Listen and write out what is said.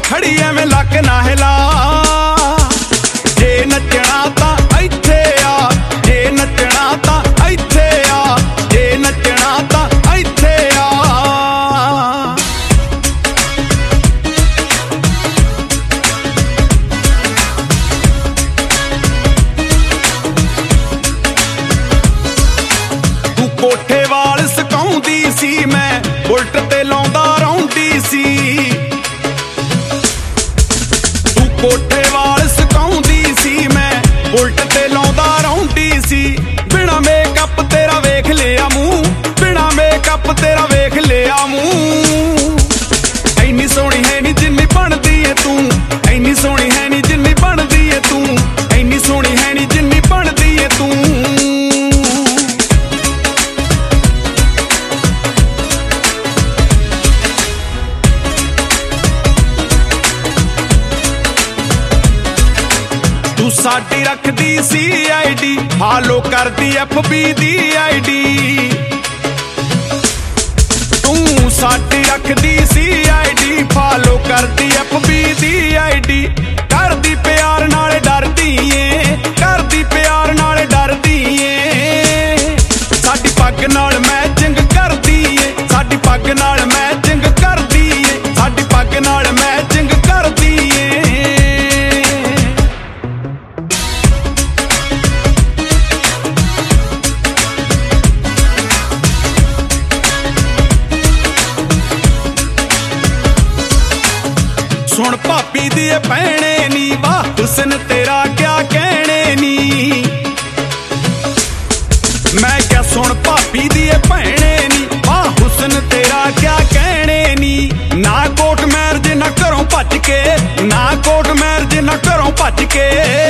खड़ी एवें लक ना हिला। जे नचना तां इत्थे आ, जे नचना तां इत्थे आ, जे नचना तां इत्थे आ। तू कोठे वाल सकाउंदी सी, मैं बुलट ते लाउंदा रौंदी सी। तू कोठे वाल सकाउंदी सी, मैं बुलट ते लाउंदा रौंदी सी। बिना मेकअप तेरा वेख लिया मूंह, बिना मेकअप तेरा वेख लिया मूंह। ऐनी सोहनी है नी जिन्नी बनदी है तू, ऐनी सोहनी है नी जिन्नी बनदी है तू, ऐनी सोहनी है नी जिन्नी बनदी है तू। तू साडी रखदी सी आईडी, फॉलो करदी FB दी आईडी। तू साडी रखदी सी आईडी, फॉलो करदी FB दी आईडी। करदी प्यार नाल डरदी ए, करदी प्यार नाल डरदी ए। साडी पग नाल मैचिंग करदी ए, साडी पग नाल मैचिंग करदी ए, साडी पग नाल मैचिंग करदी ए। सुन भापी दी भैने नी, वाह हुसन तेरा क्या कहने नी। मैं क्या सुन भापी दी भैने नी, वाह हुसन तेरा क्या कहने नी। ना कोट मैरिज ना घरों भज के, ना कोट मैरिज ना घरों भज के।